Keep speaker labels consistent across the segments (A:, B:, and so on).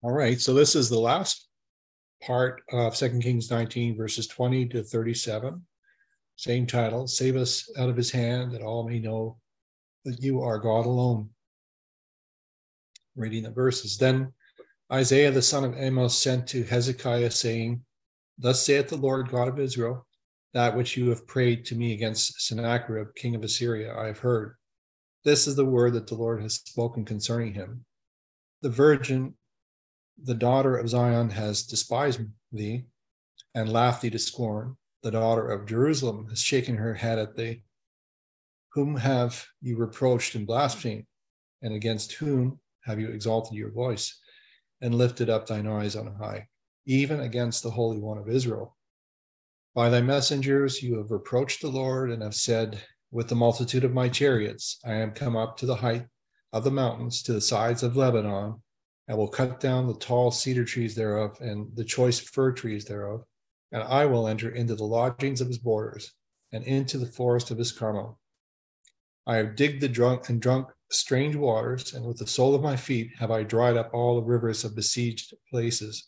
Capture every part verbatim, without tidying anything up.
A: All right, so this is the last part of Second Kings nineteen, verses twenty to thirty-seven. Same title, Save Us Out of His Hand, that all may know that you are God alone. Reading the verses. Then Isaiah the son of Amos sent to Hezekiah, saying, Thus saith the Lord God of Israel, that which you have prayed to me against Sennacherib, king of Assyria, I have heard. This is the word that the Lord has spoken concerning him. The virgin, the daughter of Zion, has despised thee and laughed thee to scorn. The daughter of Jerusalem has shaken her head at thee. Whom have you reproached and blasphemed? And against whom have you exalted your voice and lifted up thine eyes on high, even against the Holy One of Israel? By thy messengers you have reproached the Lord and have said, with the multitude of my chariots, I am come up to the height of the mountains, to the sides of Lebanon. I will cut down the tall cedar trees thereof and the choice fir trees thereof, and I will enter into the lodgings of his borders and into the forest of his Carmel. I have digged the drunk and drunk strange waters, and with the sole of my feet have I dried up all the rivers of besieged places.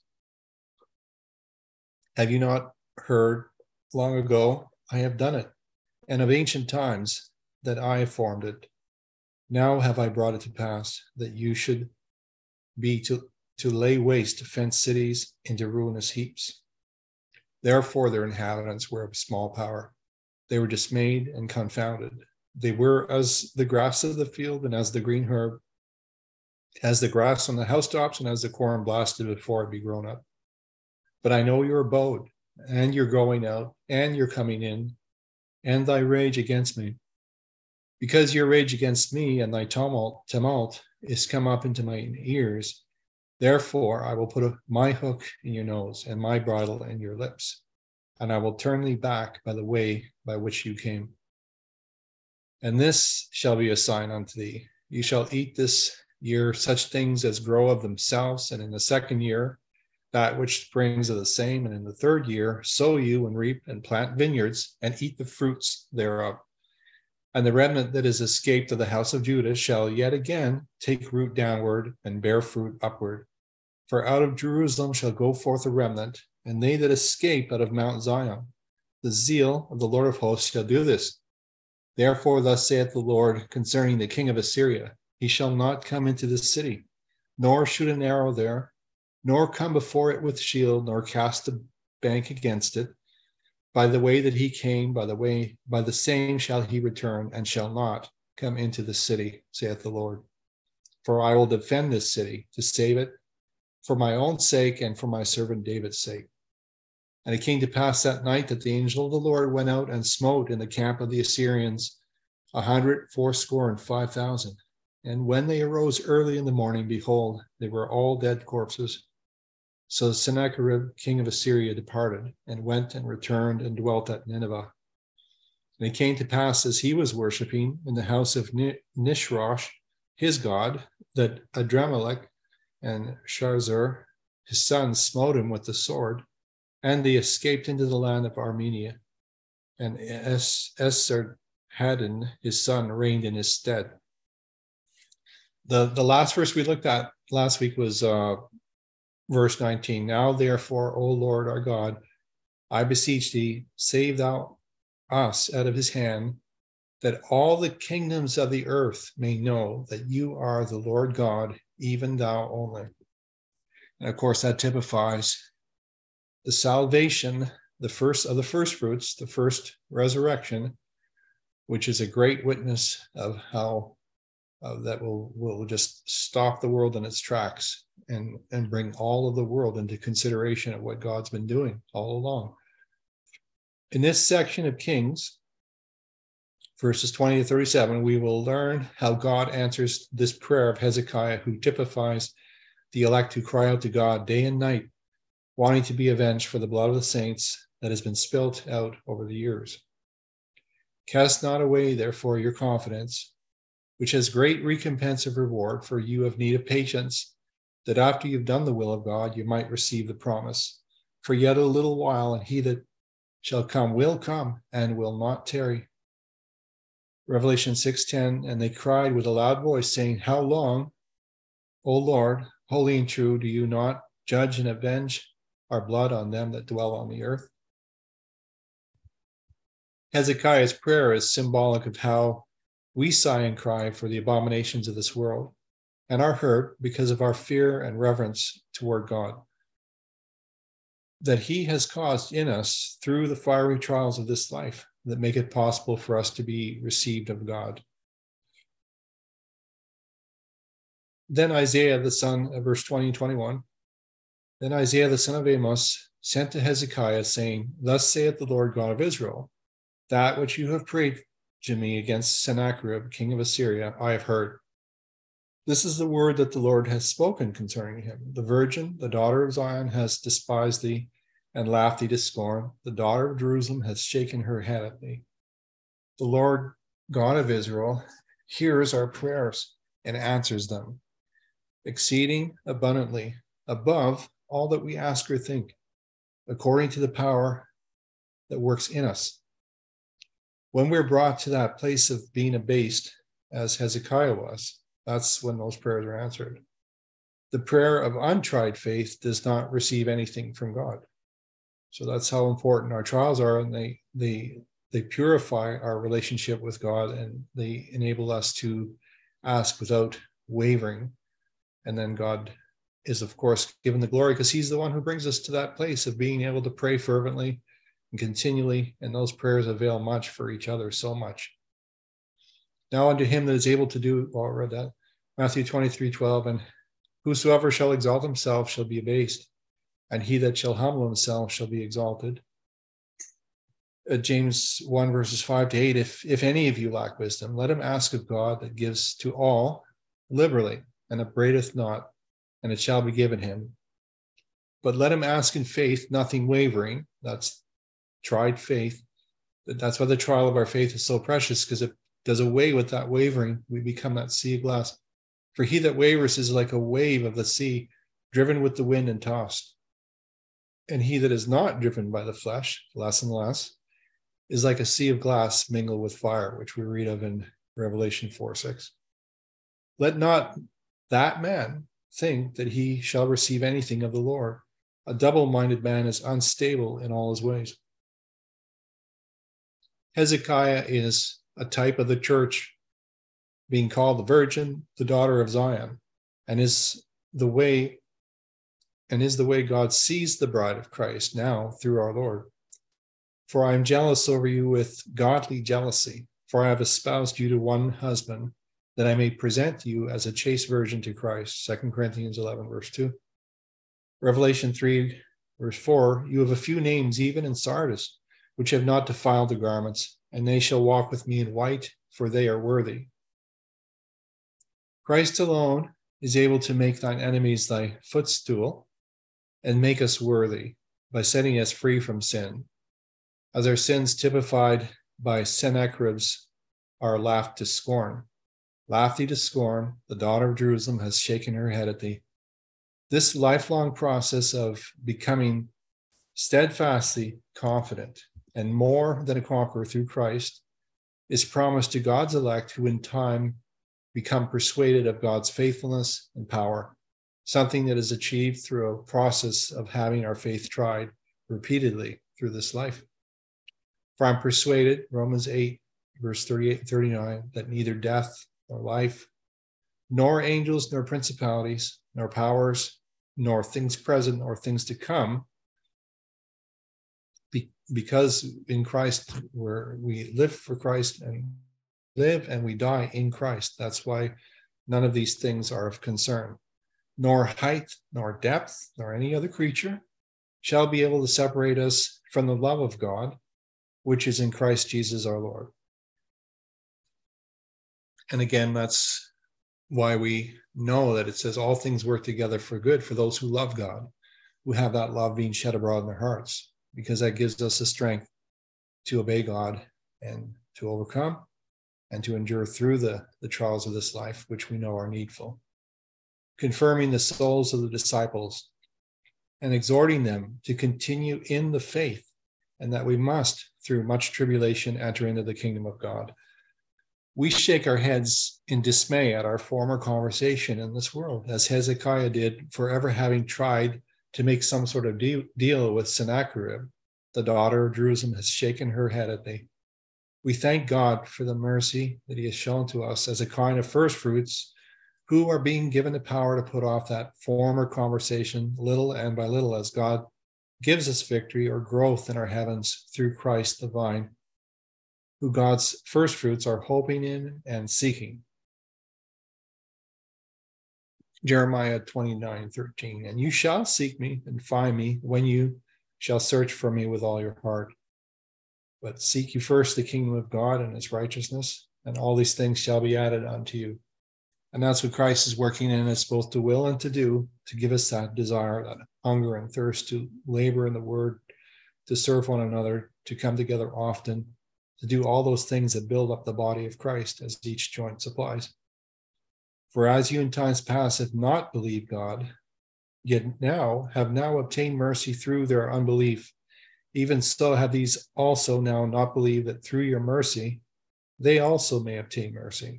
A: Have you not heard long ago? I have done it, and of ancient times that I have formed it. Now have I brought it to pass that you should be to, to lay waste fenced cities into ruinous heaps. Therefore their inhabitants were of small power. They were dismayed and confounded. They were as the grass of the field and as the green herb, as the grass on the housetops and as the corn blasted before it be grown up. But I know your abode, and your going out, and your coming in, and thy rage against me. Because your rage against me and thy tumult, tumult is come up into my ears, therefore I will put a, my hook in your nose and my bridle in your lips, and I will turn thee back by the way by which you came. And this shall be a sign unto thee. You shall eat this year such things as grow of themselves, and in the second year that which springs of the same, and in the third year sow you and reap and plant vineyards and eat the fruits thereof. And the remnant that is escaped of the house of Judah shall yet again take root downward and bear fruit upward. For out of Jerusalem shall go forth a remnant, and they that escape out of Mount Zion. The zeal of the Lord of hosts shall do this. Therefore thus saith the Lord concerning the king of Assyria, he shall not come into this city, nor shoot an arrow there, nor come before it with shield, nor cast a bank against it. By the way that he came, by the way, by the same shall he return, and shall not come into the city, saith the Lord. For I will defend this city, to save it, for my own sake and for my servant David's sake. And it came to pass that night that the angel of the Lord went out and smote in the camp of the Assyrians a hundred fourscore and five thousand. And when they arose early in the morning, behold, they were all dead corpses. So Sennacherib, king of Assyria, departed and went and returned and dwelt at Nineveh. And it came to pass as he was worshipping in the house of Nishrosh, his god, that Adramelech and Sharezer, his sons, smote him with the sword, and they escaped into the land of Armenia. And Esarhaddon, his son, reigned in his stead. The, the last verse we looked at last week was uh, verse nineteen. Now therefore, O Lord our God, I beseech thee, save thou us out of his hand, that all the kingdoms of the earth may know that you are the Lord God, even thou only. And of course, that typifies the salvation, the first of the first fruits, the first resurrection, which is a great witness of how uh, that will, will just stop the world in its tracks and, and bring all of the world into consideration of what God's been doing all along. In this section of Kings, verses twenty to thirty-seven, we will learn how God answers this prayer of Hezekiah, who typifies the elect who cry out to God day and night, wanting to be avenged for the blood of the saints that has been spilt out over the years. Cast not away, therefore, your confidence, which has great recompense of reward, for you have need of patience, that after you've done the will of God, you might receive the promise. For yet a little while, and he that shall come will come and will not tarry. Revelation six ten, and they cried with a loud voice, saying, How long, O Lord, holy and true, do you not judge and avenge our blood on them that dwell on the earth? Hezekiah's prayer is symbolic of how we sigh and cry for the abominations of this world and are hurt because of our fear and reverence toward God that he has caused in us through the fiery trials of this life that make it possible for us to be received of God. Then Isaiah, the son of verse twenty and twenty-one, then Isaiah, the son of Amos, sent to Hezekiah, saying, Thus saith the Lord God of Israel, that which you have prayed to me against Sennacherib, king of Assyria, I have heard. This is the word that the Lord has spoken concerning him. The virgin, the daughter of Zion, has despised thee and laughed thee to scorn. The daughter of Jerusalem has shaken her head at thee. The Lord God of Israel hears our prayers and answers them, exceeding abundantly above all that we ask or think, according to the power that works in us. When we're brought to that place of being abased, as Hezekiah was, that's when those prayers are answered. The prayer of untried faith does not receive anything from God. So that's how important our trials are, and they they they purify our relationship with God, and they enable us to ask without wavering. And then God is, of course, given the glory because he's the one who brings us to that place of being able to pray fervently and continually, and those prayers avail much for each other, so much. Now unto him that is able to do, well, I read that, Matthew twenty-three twelve, and whosoever shall exalt himself shall be abased, and he that shall humble himself shall be exalted. Uh, James one, verses five to eight, if, if any of you lack wisdom, let him ask of God that gives to all liberally, and upbraideth not, and it shall be given him. But let him ask in faith, nothing wavering. That's tried faith. That's why the trial of our faith is so precious, because it does away with that wavering. We become that sea of glass. For he that wavers is like a wave of the sea, driven with the wind and tossed. And he that is not driven by the flesh, less and less, is like a sea of glass mingled with fire, which we read of in Revelation four six. Let not that man think that he shall receive anything of the Lord. A double-minded man is unstable in all his ways. Hezekiah is a type of the church being called the virgin, the daughter of Zion, and is the way and is the way God sees the bride of Christ now through our Lord. For I am jealous over you with godly jealousy, for I have espoused you to one husband, that I may present you as a chaste virgin to Christ. Second Corinthians eleven, verse two. Revelation three, verse four, you have a few names even in Sardis, which have not defiled the garments, and they shall walk with me in white, for they are worthy. Christ alone is able to make thine enemies thy footstool, and make us worthy by setting us free from sin, as our sins typified by Sennacherib's are laughed to scorn. Laugh thee to scorn, the daughter of Jerusalem has shaken her head at thee. This lifelong process of becoming steadfastly confident and more than a conqueror through Christ is promised to God's elect, who in time become persuaded of God's faithfulness and power, something that is achieved through a process of having our faith tried repeatedly through this life. For I'm persuaded, Romans eight, verse thirty-eight and thirty-nine, that neither death nor life, nor angels, nor principalities, nor powers, nor things present, or things to come, be, because in Christ we're, we live for Christ and live and we die in Christ. That's why none of these things are of concern. Nor height, nor depth, nor any other creature shall be able to separate us from the love of God, which is in Christ Jesus our Lord. And again, that's why we know that it says all things work together for good for those who love God, who have that love being shed abroad in their hearts, because that gives us the strength to obey God and to overcome and to endure through the, the trials of this life, which we know are needful. Confirming the souls of the disciples and exhorting them to continue in the faith, and that we must, through much tribulation, enter into the kingdom of God. We shake our heads in dismay at our former conversation in this world, as Hezekiah did, forever having tried to make some sort of deal, deal with Sennacherib. The daughter of Jerusalem has shaken her head at me. We thank God for the mercy that he has shown to us as a kind of first fruits, who are being given the power to put off that former conversation little and by little, as God gives us victory or growth in our heavens through Christ the vine, who God's first fruits are hoping in and seeking. Jeremiah twenty-nine thirteen, and you shall seek me and find me when you shall search for me with all your heart. But seek you first the kingdom of God and his righteousness, and all these things shall be added unto you. And that's what Christ is working in us, both to will and to do, to give us that desire, that hunger and thirst to labor in the word, to serve one another, to come together often, to do all those things that build up the body of Christ as each joint supplies. For as you in times past have not believed God, yet now have now obtained mercy through their unbelief, even so have these also now not believed that through your mercy they also may obtain mercy.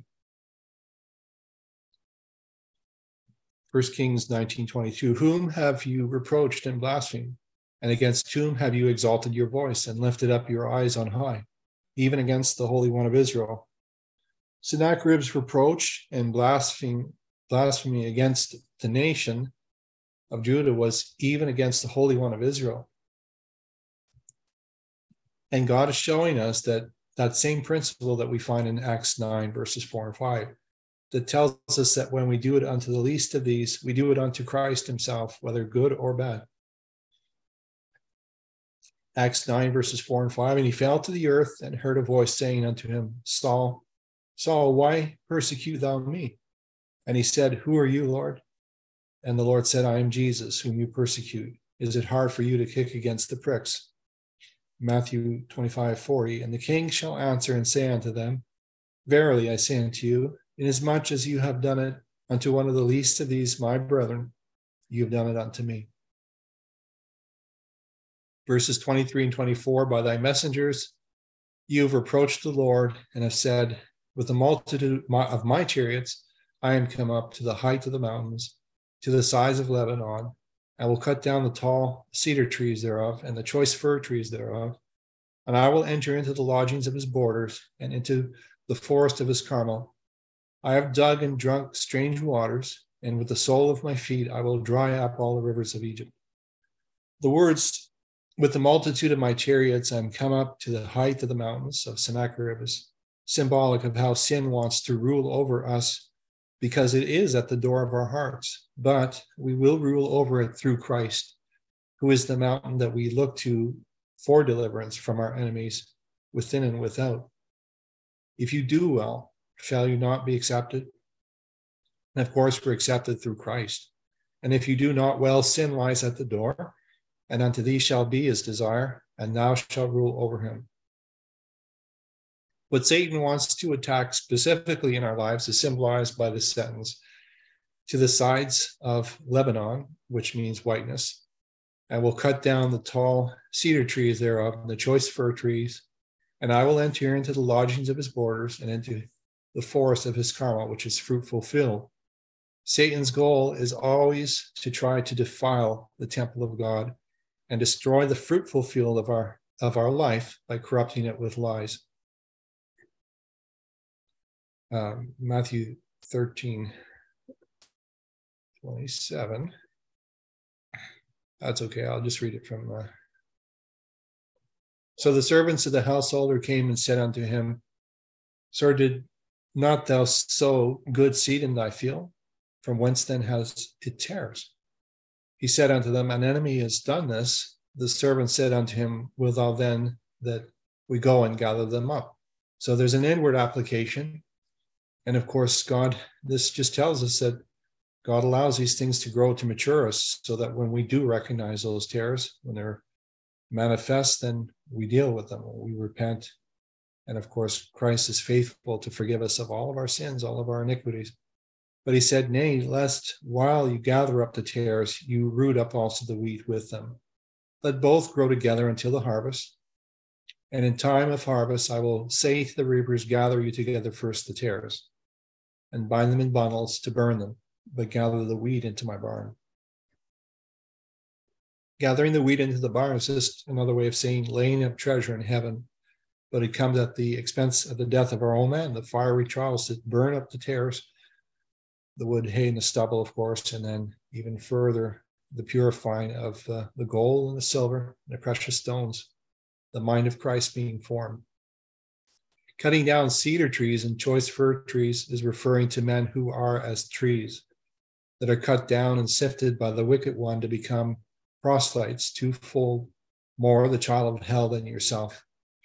A: First Kings nineteen twenty-two, whom have you reproached and blasphemed? And against whom have you exalted your voice and lifted up your eyes on high, even against the Holy One of Israel? Sennacherib's reproach and blasphemy, blasphemy against the nation of Judah was even against the Holy One of Israel. And God is showing us that that same principle that we find in Acts nine, verses four and five, that tells us that when we do it unto the least of these, we do it unto Christ himself, whether good or bad. Acts nine, verses four and five, and he fell to the earth and heard a voice saying unto him, Saul, Saul, why persecute thou me? And he said, Who are you, Lord? And the Lord said, I am Jesus, whom you persecute. Is it hard for you to kick against the pricks? Matthew twenty-five forty, and the king shall answer and say unto them, Verily I say unto you, inasmuch as you have done it unto one of the least of these my brethren, you have done it unto me. Verses twenty-three and twenty-four, by thy messengers you have reproached the Lord and have said, with the multitude of my chariots I am come up to the height of the mountains, to the sides of Lebanon. I will cut down the tall cedar trees thereof and the choice fir trees thereof, and I will enter into the lodgings of his borders and into the forest of his Carmel. I have dug and drunk strange waters, and with the sole of my feet I will dry up all the rivers of Egypt. The words, with the multitude of my chariots I am come up to the height of the mountains of Sennacherib, is symbolic of how sin wants to rule over us, because it is at the door of our hearts. But we will rule over it through Christ, who is the mountain that we look to for deliverance from our enemies within and without. If you do well, shall you not be accepted? And of course, we're accepted through Christ. And if you do not well, sin lies at the door, and unto thee shall be his desire, and thou shalt rule over him. What Satan wants to attack specifically in our lives is symbolized by this sentence, to the sides of Lebanon, which means whiteness, and will cut down the tall cedar trees thereof, and the choice fir trees, and I will enter into the lodgings of his borders, and into the forest of his Carmel, which is fruitful field. Satan's goal is always to try to defile the temple of God and destroy the fruitful field of our, of our life by corrupting it with lies. Um, Matthew thirteen, twenty-seven. That's okay, I'll just read it from... Uh... So the servants of the householder came and said unto him, Sir, did not thou sow good seed in thy field? From whence then has it tares? He said unto them, An enemy has done this. The servant said unto him, Wilt thou then that we go and gather them up? So there's an inward application. And of course, God, this just tells us that God allows these things to grow to mature us, so that when we do recognize those tares, when they're manifest, then we deal with them, we repent. And of course, Christ is faithful to forgive us of all of our sins, all of our iniquities. But he said, Nay, lest while you gather up the tares, you root up also the wheat with them. Let both grow together until the harvest. And in time of harvest, I will say to the reapers, gather you together first the tares, and bind them in bundles to burn them, but gather the wheat into my barn. Gathering the wheat into the barn is just another way of saying laying up treasure in heaven, but it comes at the expense of the death of our own man, the fiery trials that burn up the tares, the wood, hay, and the stubble, of course, and then even further, the purifying of uh, the gold and the silver and the precious stones, the mind of Christ being formed. Cutting down cedar trees and choice fir trees is referring to men who are as trees that are cut down and sifted by the wicked one to become proselytes, twofold more the child of hell than yourself.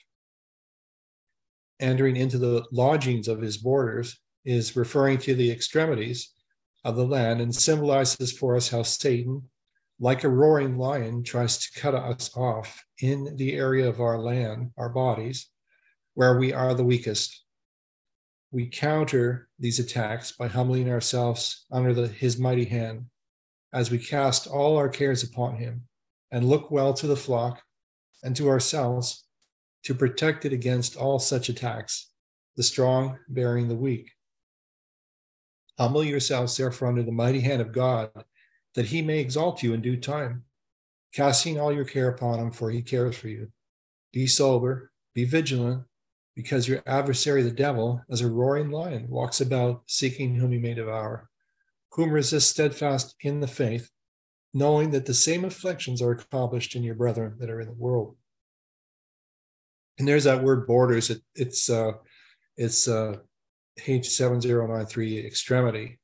A: Entering into the lodgings of his borders is referring to the extremities of the land and symbolizes for us how Satan, like a roaring lion, tries to cut us off in the area of our land, our bodies, where we are the weakest. We counter these attacks by humbling ourselves under the, his mighty hand as we cast all our cares upon him and look well to the flock and to ourselves to protect it against all such attacks, the strong bearing the weak. Humble yourselves, therefore, under the mighty hand of God, that he may exalt you in due time, casting all your care upon him, for he cares for you. Be sober, be vigilant, because your adversary, the devil, as a roaring lion, walks about seeking whom he may devour, whom resist steadfast in the faith, knowing that the same afflictions are accomplished in your brethren that are in the world. And there's that word borders. It, it's uh, it's uh, H seven zero nine three, extremity.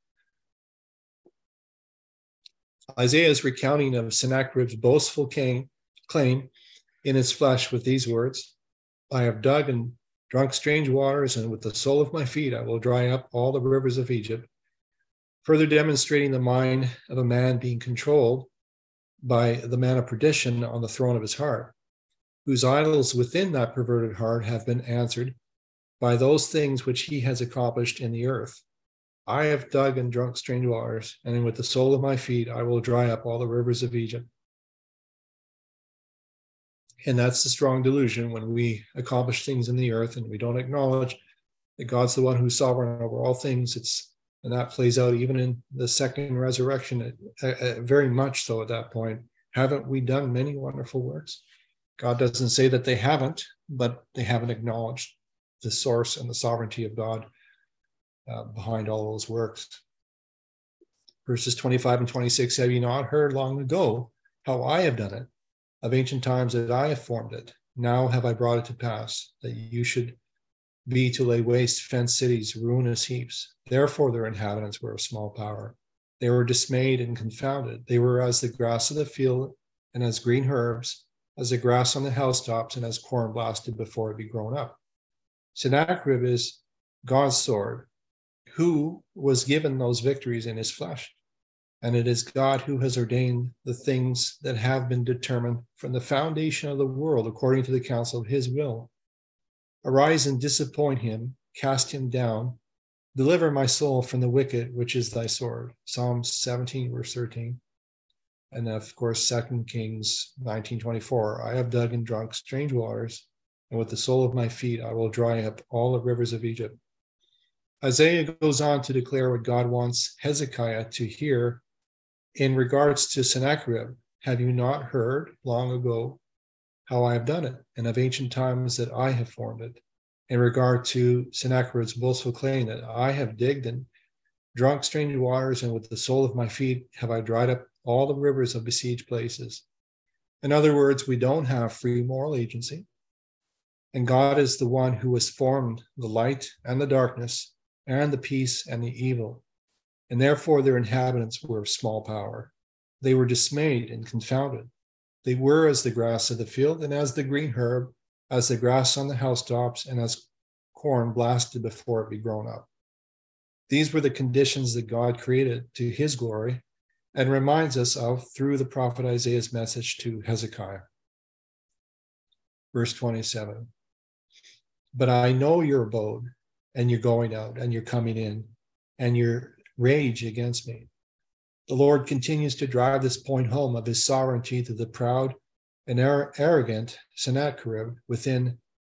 A: Isaiah's recounting of Sennacherib's boastful claim, claim in his flesh with these words, I have dug and drunk strange waters, and with the sole of my feet I will dry up all the rivers of Egypt, further demonstrating the mind of a man being controlled by the man of perdition on the throne of his heart, whose idols within that perverted heart have been answered by those things which he has accomplished in the earth. I have dug and drunk strange waters, and with the sole of my feet I will dry up all the rivers of Egypt. And that's the strong delusion when we accomplish things in the earth and we don't acknowledge that God's the one who's sovereign over all things. It's and that plays out even in the second resurrection, uh, uh, very much so at that point. Haven't we done many wonderful works? God doesn't say that they haven't, but they haven't acknowledged the source and the sovereignty of God uh, behind all those works. Verses twenty-five and twenty-six, have you not heard long ago how I have done it, of ancient times that I have formed it? Now have I brought it to pass, that you should be to lay waste fenced cities, ruinous heaps. Therefore their inhabitants were of small power. They were dismayed and confounded. They were as the grass of the field and as green herbs, as the grass on the housetops and as corn blasted before it be grown up. Sennacherib is God's sword, who was given those victories in his flesh. And it is God who has ordained the things that have been determined from the foundation of the world according to the counsel of his will. Arise and disappoint him, cast him down, deliver my soul from the wicked, which is thy sword. Psalms seventeen, verse thirteen. And of course, Second Kings nineteen twenty-four. I have dug and drunk strange waters, and with the sole of my feet I will dry up all the rivers of Egypt. Isaiah goes on to declare what God wants Hezekiah to hear in regards to Sennacherib. Have you not heard long ago how I have done it, and of ancient times that I have formed it? In regard to Sennacherib's boastful claim that I have digged and drunk strange waters, and with the sole of my feet have I dried up all the rivers of besieged places. In other words, we don't have free moral agency, and God is the one who has formed the light and the darkness, and the peace and the evil, and therefore their inhabitants were of small power. They were dismayed and confounded. They were as the grass of the field and as the green herb, as the grass on the housetops and as corn blasted before it be grown up. These were the conditions that God created to his glory and reminds us of through the prophet Isaiah's message to Hezekiah. Verse twenty-seven, but I know your abode, and you're going out and you're coming in, and your rage against me. The Lord continues to drive this point home of his sovereignty to the proud and arrogant Sennacherib within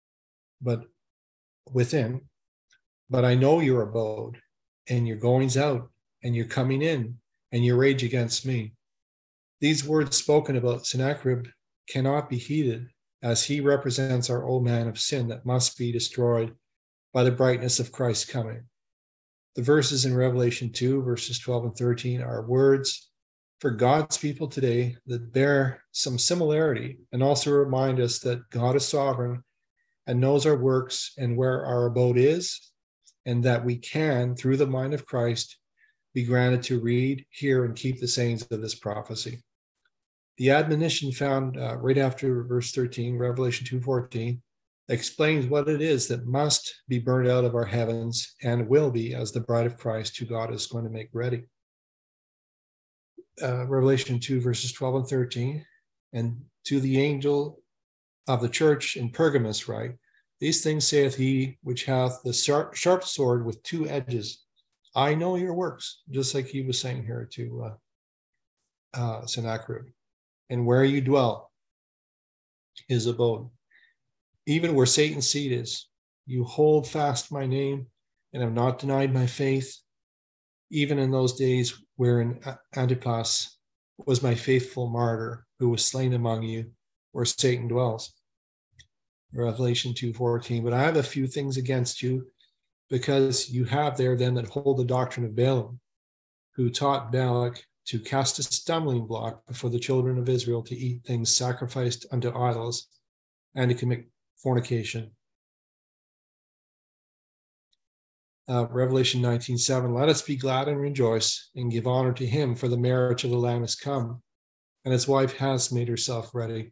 A: but within, but I know your abode and your goings out and your coming in and your rage against me. These words spoken about Sennacherib cannot be heeded, as he represents our old man of sin that must be destroyed by the brightness of Christ's coming. The verses in Revelation two, verses twelve and thirteen, are words for God's people today that bear some similarity and also remind us that God is sovereign and knows our works and where our abode is, and that we can, through the mind of Christ, be granted to read, hear, and keep the sayings of this prophecy. The admonition found uh, right after verse thirteen, Revelation two fourteen, explains what it is that must be burned out of our heavens and will be as the bride of Christ, who God is going to make ready. Uh, Revelation two, verses twelve and thirteen, and to the angel of the church in Pergamos write, these things saith he which hath the sharp, sharp sword with two edges. I know your works, just like he was saying here to uh, uh, Sennacherib, and where you dwell, his abode, even where Satan's seat is. You hold fast my name and have not denied my faith, even in those days wherein Antipas was my faithful martyr, who was slain among you, where Satan dwells. Revelation two fourteen, but I have a few things against you, because you have there them that hold the doctrine of Balaam, who taught Balak to cast a stumbling block before the children of Israel, to eat things sacrificed unto idols, and to commit fornication. Uh, Revelation nineteen seven, let us be glad and rejoice and give honor to him, for the marriage of the Lamb is come, and his wife has made herself ready.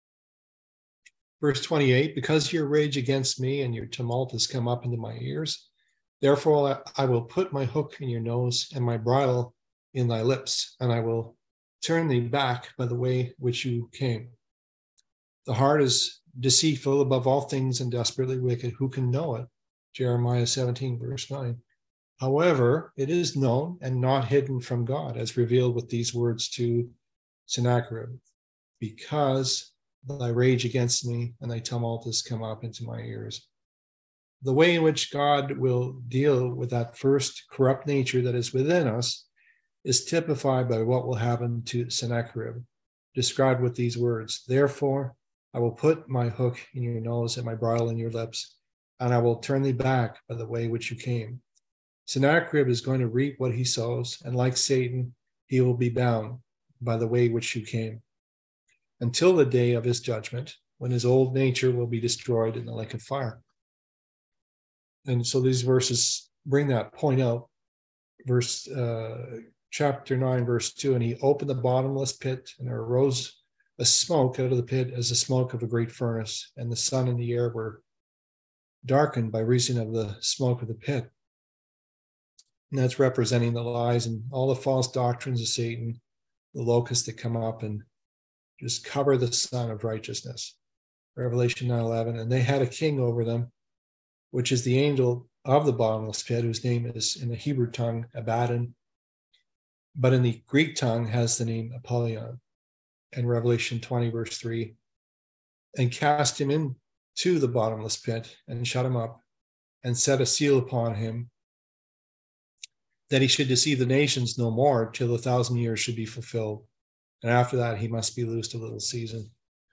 A: Verse twenty-eight, because your rage against me and your tumult has come up into my ears, therefore I will put my hook in your nose and my bridle in thy lips, and I will turn thee back by the way which you came. The heart is deceitful above all things and desperately wicked. Who can know it? Jeremiah seventeen, verse nine. However, it is known and not hidden from God, as revealed with these words to Sennacherib, because thy rage against me and thy tumult has come up into my ears. The way in which God will deal with that first corrupt nature that is within us is typified by what will happen to Sennacherib, described with these words, therefore I will put my hook in your nose and my bridle in your lips, and I will turn thee back by the way which you came. Sennacherib is going to reap what he sows, and like Satan, he will be bound by the way which you came, until the day of his judgment, when his old nature will be destroyed in the lake of fire. And so these verses bring that point out. Verse uh, chapter nine, verse two, and he opened the bottomless pit, and there arose a smoke out of the pit as the smoke of a great furnace, and the sun and the air were darkened by reason of the smoke of the pit. And that's representing the lies and all the false doctrines of Satan, the locusts that come up and just cover the sun of righteousness. Revelation nine eleven, and they had a king over them, which is the angel of the bottomless pit, whose name is in the Hebrew tongue Abaddon, but in the Greek tongue has the name Apollyon. And Revelation twenty, verse three, and cast him into the bottomless pit and shut him up and set a seal upon him, that he should deceive the nations no more till the thousand years should be fulfilled. And after that, he must be loosed a little season.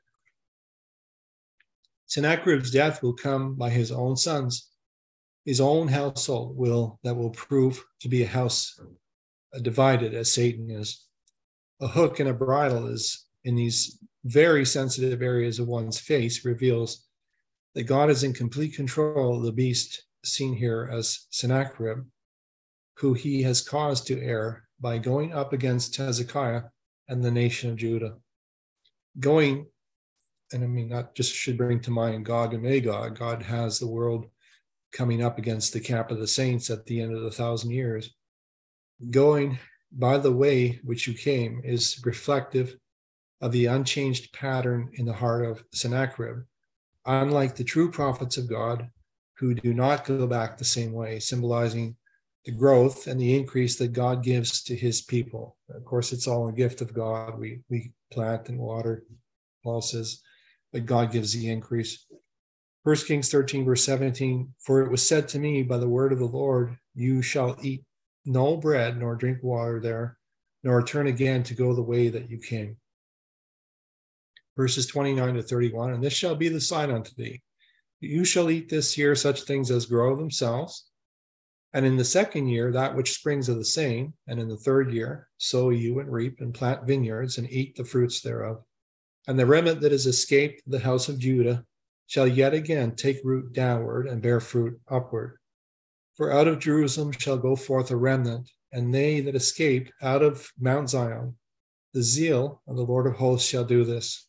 A: Sennacherib's death will come by his own sons. His own household will, that will prove to be a house divided as Satan is. A hook and a bridle is in these very sensitive areas of one's face reveals that God is in complete control of the beast seen here as Sennacherib, who he has caused to err by going up against Hezekiah and the nation of Judah. Going, and I mean, that just should bring to mind Gog and Magog. God has the world coming up against the camp of the saints at the end of the thousand years. Going by the way which you came is reflective of the unchanged pattern in the heart of Sennacherib, unlike the true prophets of God, who do not go back the same way, symbolizing the growth and the increase that God gives to his people. Of course, it's all a gift of God. We, we plant and water, Paul says, but God gives the increase. First Kings thirteen, verse seventeen, for it was said to me by the word of the Lord, you shall eat no bread nor drink water there, nor turn again to go the way that you came. Verses twenty-nine to thirty-one, and this shall be the sign unto thee. You shall eat this year such things as grow themselves, and in the second year that which springs of the same, and in the third year sow you and reap and plant vineyards and eat the fruits thereof. And the remnant that is escaped the house of Judah shall yet again take root downward and bear fruit upward. For out of Jerusalem shall go forth a remnant, and they that escape out of Mount Zion. The zeal of the Lord of hosts shall do this.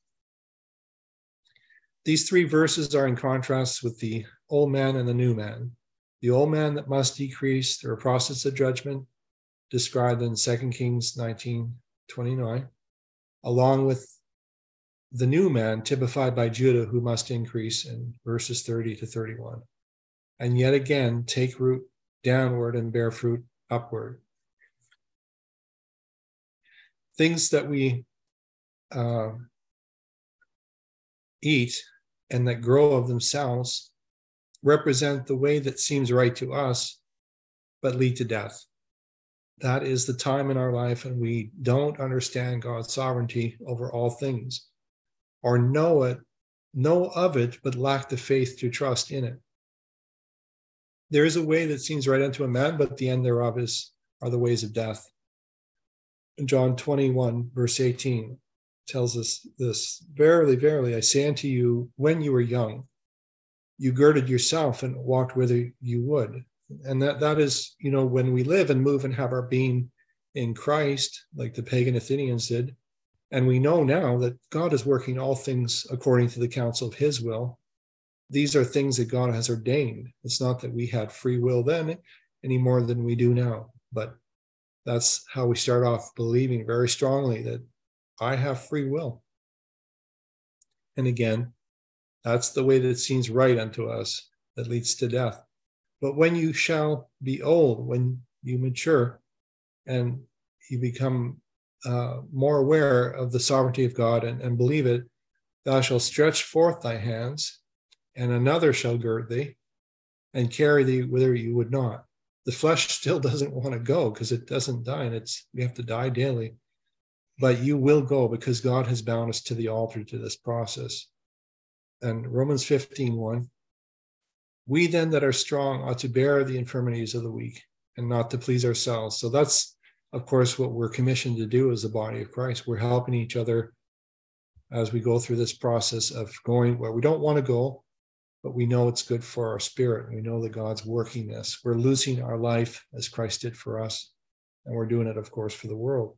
A: These three verses are in contrast with the old man and the new man. The old man that must decrease through a process of judgment described in Second Kings nineteen twenty-nine, along with the new man typified by Judah, who must increase in verses thirty to thirty-one, and yet again take root downward and bear fruit upward. Things that we uh, eat and that grow of themselves represent the way that seems right to us, but lead to death. That is the time in our life, and we don't understand God's sovereignty over all things, or know it, know of it, but lack the faith to trust in it. There is a way that seems right unto a man, but the end thereof is are the ways of death. In John twenty-one, verse eighteen, tells us this, verily, verily, I say unto you, when you were young, you girded yourself and walked whither you would. And that that is, you know, when we live and move and have our being in Christ, like the pagan Athenians did, and we know now that God is working all things according to the counsel of his will. These are things that God has ordained. It's not that we had free will then any more than we do now, but that's how we start off, believing very strongly that I have free will. And again, that's the way that it seems right unto us that leads to death. But when you shall be old, when you mature and you become uh, more aware of the sovereignty of God and, and believe it, thou shalt stretch forth thy hands, and another shall gird thee and carry thee whither you would not. The flesh still doesn't want to go because it doesn't die, and it's we have to die daily. But you will go because God has bound us to the altar to this process. And Romans fifteen one, we then that are strong ought to bear the infirmities of the weak and not to please ourselves. So that's, of course, what we're commissioned to do as the body of Christ. We're helping each other as we go through this process of going where we don't want to go, but we know it's good for our spirit. We know that God's working this. We're losing our life as Christ did for us, and we're doing it, of course, for the world.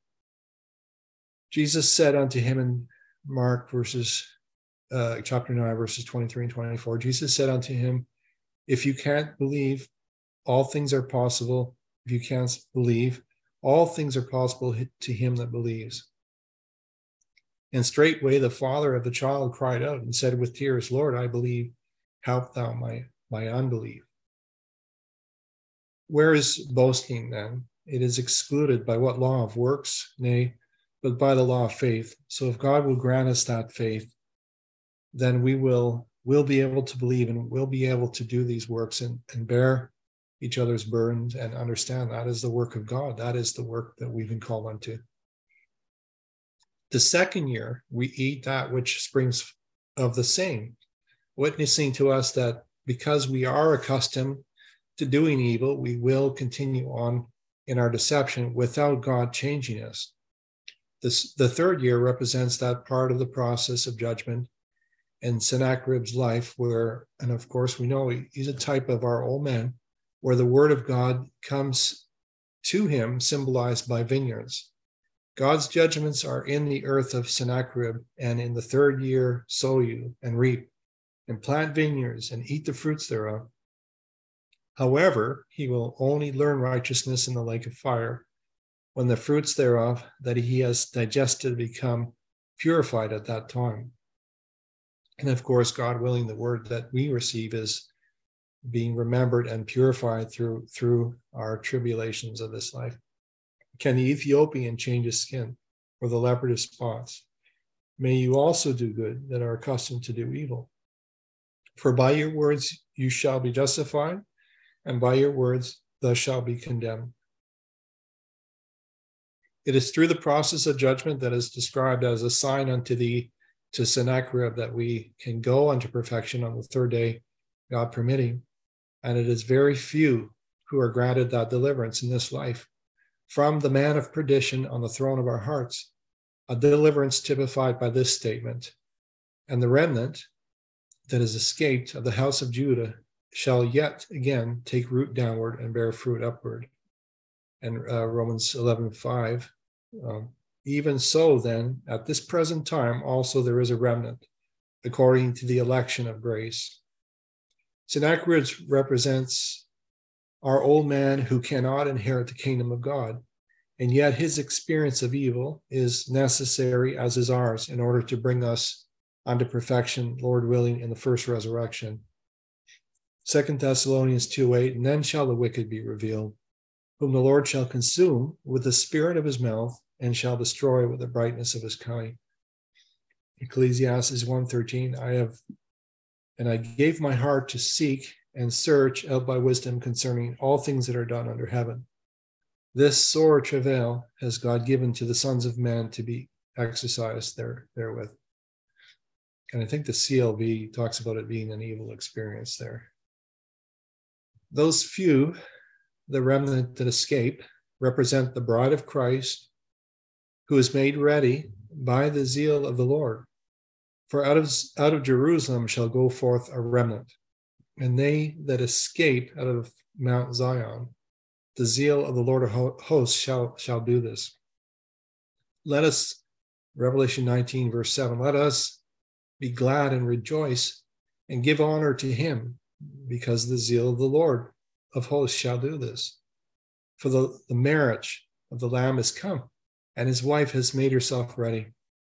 A: Jesus said unto him in Mark verses, uh, chapter nine, verses twenty-three and twenty-four, Jesus said unto him, if you can't believe, all things are possible. If you can't believe, all things are possible to him that believes. And straightway the father of the child cried out and said with tears, Lord, I believe, help thou my, my unbelief. Where is boasting then? It is excluded by what law of works? Nay, but by the law of faith. So if God will grant us that faith, then we will will be able to believe and we'll be able to do these works and, and bear each other's burdens and understand that is the work of God. That is the work that we've been called unto. The second year, we eat that which springs of the same, witnessing to us that because we are accustomed to doing evil, we will continue on in our deception without God changing us. This, the third year represents that part of the process of judgment in Sennacherib's life where, and of course we know he, he's a type of our old man, where the word of God comes to him symbolized by vineyards. God's judgments are in the earth of Sennacherib, and in the third year sow you and reap and plant vineyards and eat the fruits thereof. However, he will only learn righteousness in the lake of fire when the fruits thereof that he has digested become purified at that time. And of course, God willing, the word that we receive is being remembered and purified through, through our tribulations of this life. Can the Ethiopian change his skin, or the leopard his spots? May you also do good that are accustomed to do evil. For by your words you shall be justified, and by your words thou shalt be condemned. It is through the process of judgment that is described as a sign unto thee, to Sennacherib, that we can go unto perfection on the third day, God permitting. And it is very few who are granted that deliverance in this life from the man of perdition on the throne of our hearts, a deliverance typified by this statement: and the remnant that is escaped of the house of Judah shall yet again take root downward and bear fruit upward. And uh, Romans eleven five, um, even so then, at this present time also there is a remnant, according to the election of grace. Sennacherib represents our old man who cannot inherit the kingdom of God, and yet his experience of evil is necessary, as is ours, in order to bring us unto perfection, Lord willing, in the first resurrection. Second Thessalonians two eight, and then shall the wicked be revealed, whom the Lord shall consume with the spirit of his mouth, and shall destroy with the brightness of his coming. Ecclesiastes one thirteen, I have, and I gave my heart to seek and search out by wisdom concerning all things that are done under heaven. This sore travail has God given to the sons of men to be exercised there, therewith. And I think the C L V talks about it being an evil experience there. Those few, the remnant that escape, represent the bride of Christ, who is made ready by the zeal of the Lord. For out of, out of Jerusalem shall go forth a remnant, and they that escape out of Mount Zion, the zeal of the Lord of hosts shall, shall do this. Let us, Revelation nineteen, verse seven, let us be glad and rejoice and give honor to him, because the zeal of the Lord of hosts shall do this. For the, the marriage of the Lamb is come, and his wife has made herself ready.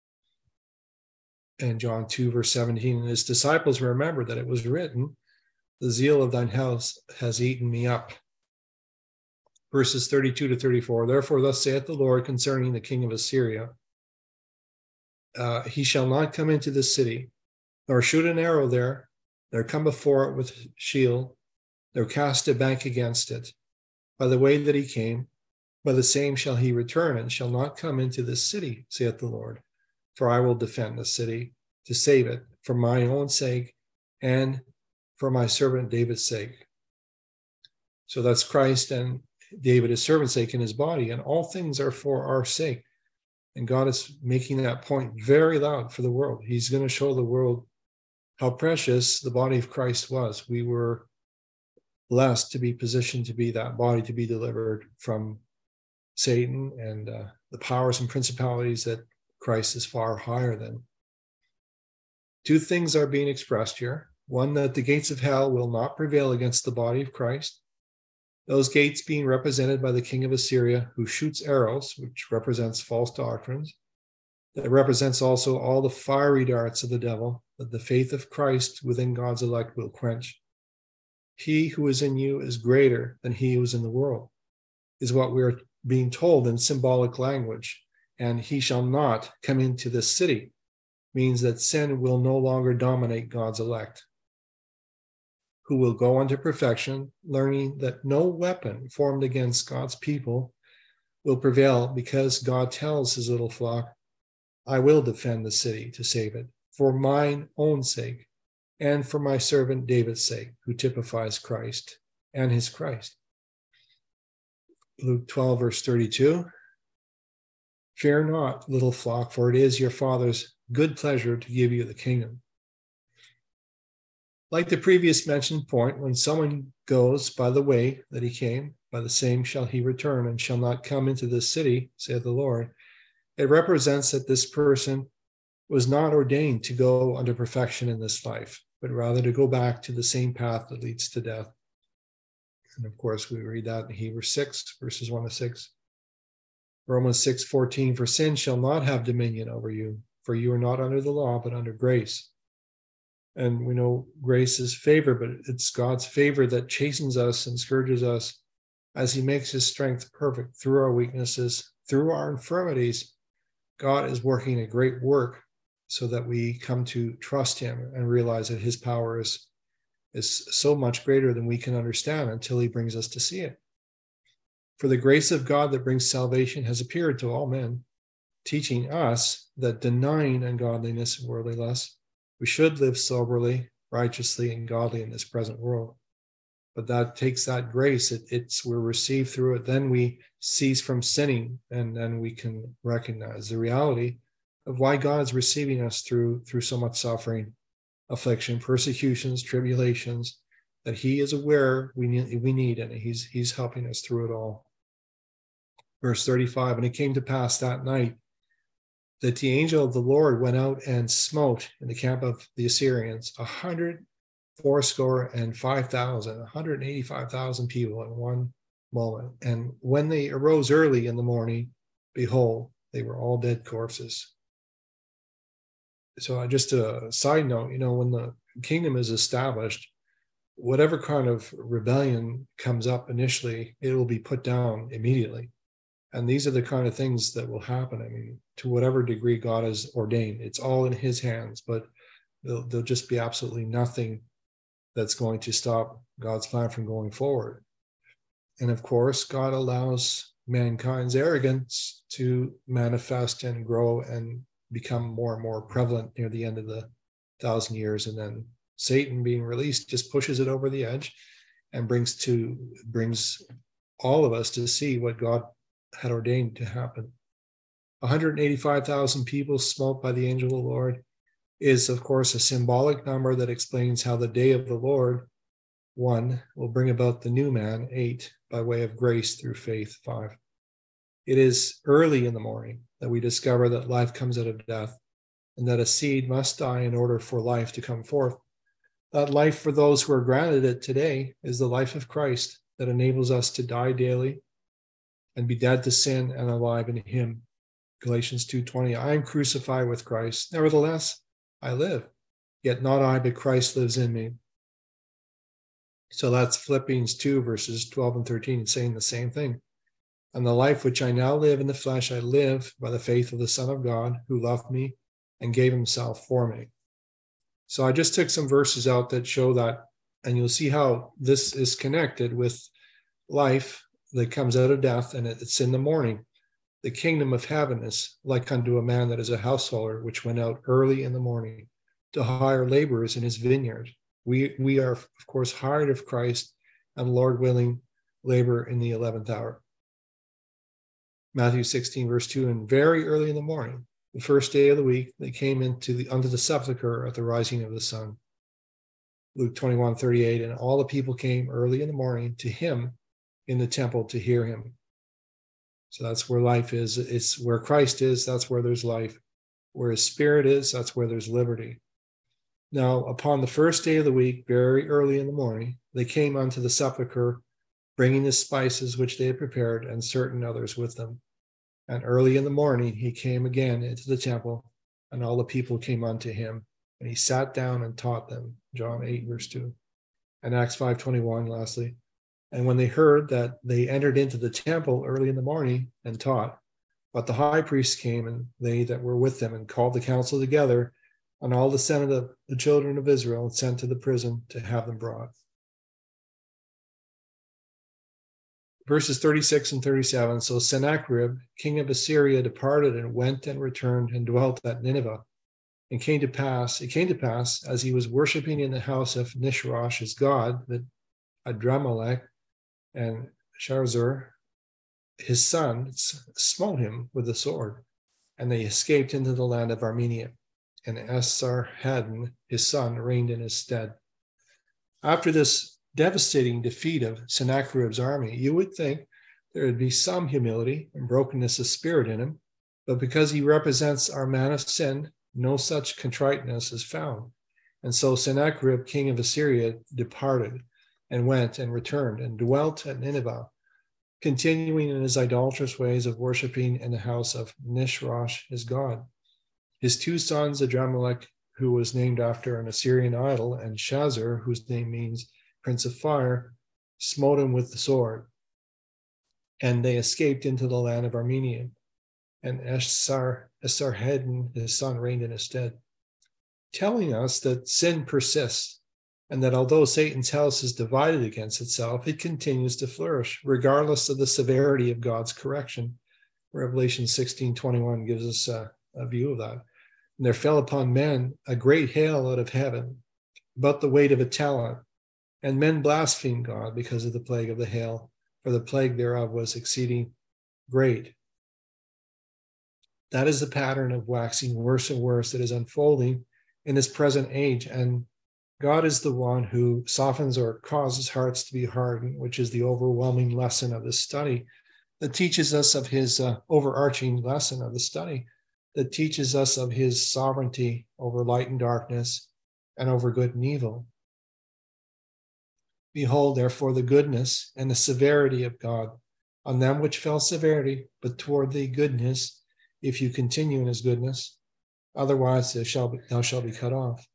A: And John two, verse seventeen, and his disciples remembered that it was written, the zeal of thine house has eaten me up. Verses thirty-two to thirty-four, therefore thus saith the Lord concerning the king of Assyria, uh, he shall not come into this city, nor shoot an arrow there, nor come before it with shield, nor cast a bank against it. By the way that he came, by the same shall he return, and shall not come into this city, saith the Lord. For I will defend the city to save it for my own sake and for my servant David's sake. So that's Christ and David, his servant's sake, in his body, and all things are for our sake. And God is making that point very loud for the world. He's going to show the world how precious the body of Christ was. We were blessed to be positioned to be that body, to be delivered from Satan and uh, the powers and principalities that Christ is far higher than. Two things are being expressed here. One, that the gates of hell will not prevail against the body of Christ. Those gates being represented by the king of Assyria, who shoots arrows, which represents false doctrines. That represents also all the fiery darts of the devil, that the faith of Christ within God's elect will quench. He who is in you is greater than he who is in the world, is what we are being told in symbolic language. And he shall not come into this city, means that sin will no longer dominate God's elect, who will go unto perfection, learning that no weapon formed against God's people will prevail, because God tells his little flock, I will defend the city to save it, for mine own sake, and for my servant David's sake, who typifies Christ and his Christ. Luke twelve, verse thirty-two, fear not, little flock, for it is your Father's good pleasure to give you the kingdom. Like the previous mentioned point, when someone goes by the way that he came, by the same shall he return, and shall not come into this city, saith the Lord. It represents that this person was not ordained to go unto perfection in this life, but rather to go back to the same path that leads to death. And of course, we read that in Hebrews six, verses one to six. Romans six fourteen, for sin shall not have dominion over you, for you are not under the law, but under grace. And we know grace is favor, but it's God's favor that chastens us and scourges us as he makes his strength perfect through our weaknesses, through our infirmities. God is working a great work so that we come to trust him and realize that his power is is so much greater than we can understand until he brings us to see it. For the grace of God that brings salvation has appeared to all men, teaching us that denying ungodliness and worldly lust, we should live soberly, righteously, and godly in this present world. But that takes that grace. It, it's we're received through it. Then we cease from sinning, and then we can recognize the reality of why God's receiving us through through so much suffering, affliction, persecutions, tribulations, that he is aware we need, we need, and he's he's helping us through it all. Verse thirty-five, and it came to pass that night that the angel of the Lord went out and smote in the camp of the Assyrians a hundred fourscore and five thousand, one hundred eighty-five thousand people in one moment. And when they arose early in the morning, behold, they were all dead corpses. So just a side note, you know, when the kingdom is established, whatever kind of rebellion comes up initially, it will be put down immediately. And these are the kind of things that will happen. I mean, to whatever degree God has ordained, it's all in his hands, but there'll, there'll just be absolutely nothing that's going to stop God's plan from going forward. And of course, God allows mankind's arrogance to manifest and grow and become more and more prevalent near the end of the thousand years. And then Satan being released just pushes it over the edge and brings to brings all of us to see what God had ordained to happen. one hundred eighty-five thousand people smote by the angel of the Lord is, of course, a symbolic number that explains how the day of the Lord, one, will bring about the new man, eight, by way of grace through faith, five. It is early in the morning that we discover that life comes out of death and that a seed must die in order for life to come forth. That life for those who are granted it today is the life of Christ that enables us to die daily and be dead to sin and alive in him. Galatians two twenty, I am crucified with Christ. Nevertheless, I live, yet not I, but Christ lives in me. So that's Philippians two, verses twelve and thirteen, saying the same thing. And the life which I now live in the flesh, I live by the faith of the Son of God, who loved me and gave himself for me. So I just took some verses out that show that, and you'll see how this is connected with life that comes out of death, and it's in the morning. The kingdom of heaven is like unto a man that is a householder, which went out early in the morning to hire laborers in his vineyard. We, we are, of course, hired of Christ, and Lord willing, labor in the eleventh hour. Matthew sixteen, verse two, and very early in the morning, the first day of the week, they came into the unto the sepulchre at the rising of the sun. Luke twenty-one, thirty-eight, and all the people came early in the morning to him in the temple to hear him. So that's where life is. It's where Christ is, that's where there's life. Where his spirit is, that's where there's liberty. Now, upon the first day of the week, very early in the morning, they came unto the sepulchre, bringing the spices which they had prepared, and certain others with them. And early in the morning, he came again into the temple, and all the people came unto him, and he sat down and taught them. John eight, verse two. And Acts five twenty-one, lastly. And when they heard that, they entered into the temple early in the morning and taught. But the high priest came, and they that were with them, and called the council together, and all the senate of the children of Israel, and sent to the prison to have them brought. Verses thirty-six and thirty-seven. So Sennacherib, king of Assyria, departed and went and returned and dwelt at Nineveh. And came to pass, it came to pass, as he was worshiping in the house of Nisroch his god, that Adramelech and Sharezer, his son, smote him with the sword, and they escaped into the land of Armenia. And Esarhaddon, his son, reigned in his stead. After this devastating defeat of Sennacherib's army, you would think there would be some humility and brokenness of spirit in him, but because he represents our man of sin, no such contriteness is found. And so Sennacherib, king of Assyria, departed and went and returned and dwelt at Nineveh, continuing in his idolatrous ways of worshiping in the house of Nisroch his god. His two sons, Adramelech, who was named after an Assyrian idol, and Shazer, whose name means Prince of Fire, smote him with the sword, and they escaped into the land of Armenia. And Esar, Esarhaddon, his son, reigned in his stead, telling us that sin persists. and that although Satan's house is divided against itself, it continues to flourish, regardless of the severity of God's correction. Revelation sixteen twenty-one gives us a, a view of that. And there fell upon men a great hail out of heaven, about the weight of a talent, and men blasphemed God because of the plague of the hail, for the plague thereof was exceeding great. That is the pattern of waxing worse and worse that is unfolding in this present age. And God is the one who softens or causes hearts to be hardened, which is the overwhelming lesson of this study, that teaches us of his uh, overarching lesson of the study, that teaches us of his sovereignty over light and darkness and over good and evil. Behold, therefore, the goodness and the severity of God on them which fell severity, but toward thee goodness, if you continue in his goodness. Otherwise, thou shalt be, thou shalt be cut off.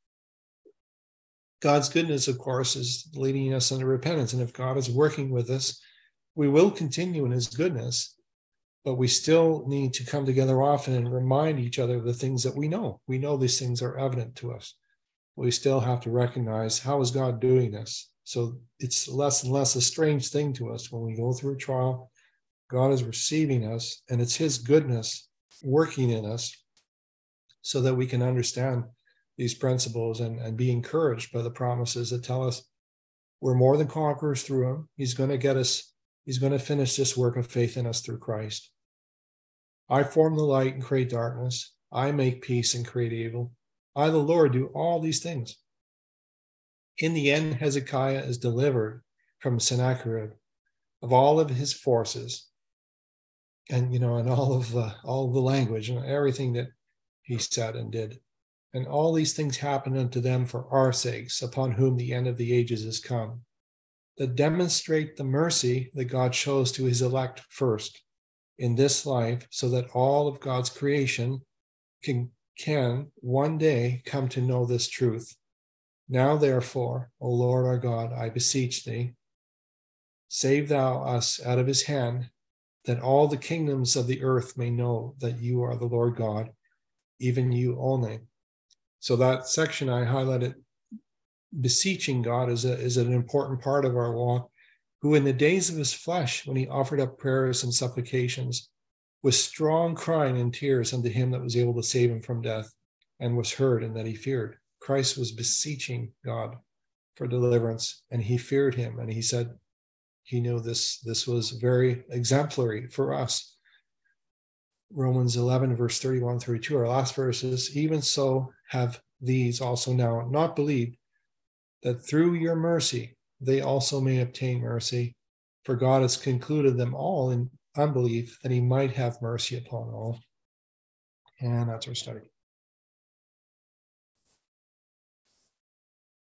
A: God's goodness, of course, is leading us into repentance. And if God is working with us, we will continue in his goodness, but we still need to come together often and remind each other of the things that we know. We know these things are evident to us. We still have to recognize, how is God doing this? So it's less and less a strange thing to us when we go through a trial. God is receiving us, and it's his goodness working in us so that we can understand these principles and, and be encouraged by the promises that tell us we're more than conquerors through him. He's going to get us, he's going to finish this work of faith in us through Christ. I form the light and create darkness. I make peace and create evil. I, the Lord, do all these things. In the end, Hezekiah is delivered from Sennacherib of all of his forces, and you know, and all of uh, all of the language and everything that he said and did. And all these things happen unto them for our sakes, upon whom the end of the ages is come, that demonstrate the mercy that God shows to his elect first in this life, so that all of God's creation can, can one day come to know this truth. Now, therefore, O Lord our God, I beseech thee, save thou us out of his hand, that all the kingdoms of the earth may know that you are the Lord God, even you only. So that section I highlighted, beseeching God, is, a, is an important part of our walk, who in the days of his flesh, when he offered up prayers and supplications, with strong crying and tears unto him that was able to save him from death, and was heard, and that he feared. Christ was beseeching God for deliverance, and he feared him, and he said he knew this, this was very exemplary for us. Romans eleven, verse thirty-one, thirty-two, our last verses, even so have these also now not believed, that through your mercy they also may obtain mercy. For God has concluded them all in unbelief, that he might have mercy upon all. And that's our study.